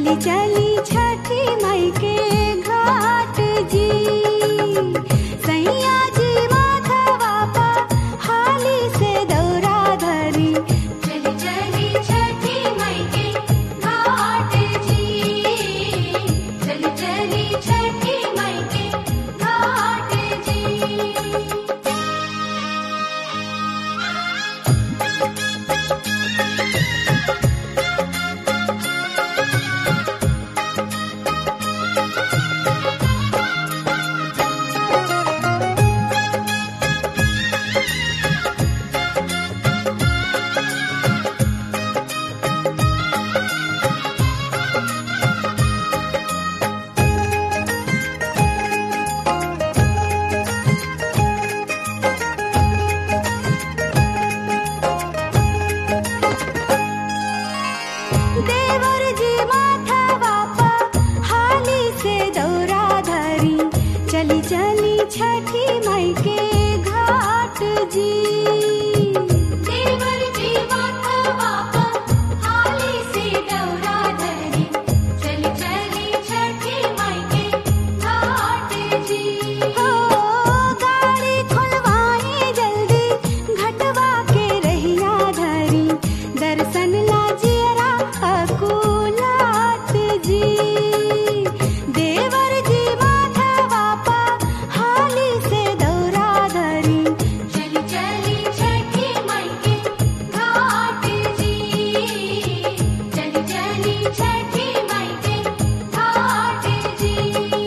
चली चली छठी माई के घाट जी। सैया जी माथवा पा हाली से दौरा धरी, चली चली छठी माई के घाट जी। चली चली छठी माई के घाट जी। देवर जी माथवा पा हाली से दौरा धरी, चली चली छठी माई के घाट जी। देवर जी माथवा पा हाली से दौरा धरी, चली चली छठी माई के घाट जी। हो गाड़ी खुलवाई जल्दी, घटवा के रहिया धरी, दर्शन ला जियरा अकुलात जी। देवर जी माथवा पा हाली से दौरा धरी, चली चली छठी माई के घाट जी। चली चली छठी माई के घाट जी।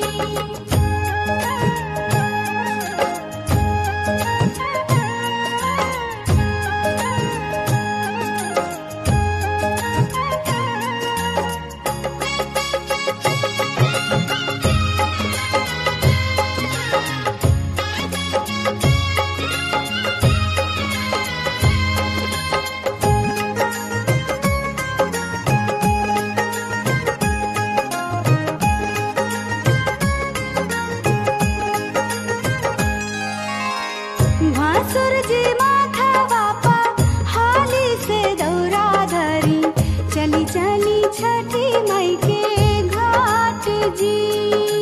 भासुर जी माथवा पा हाली से दौरा धरी, चली चली छठी माई के घाट जी।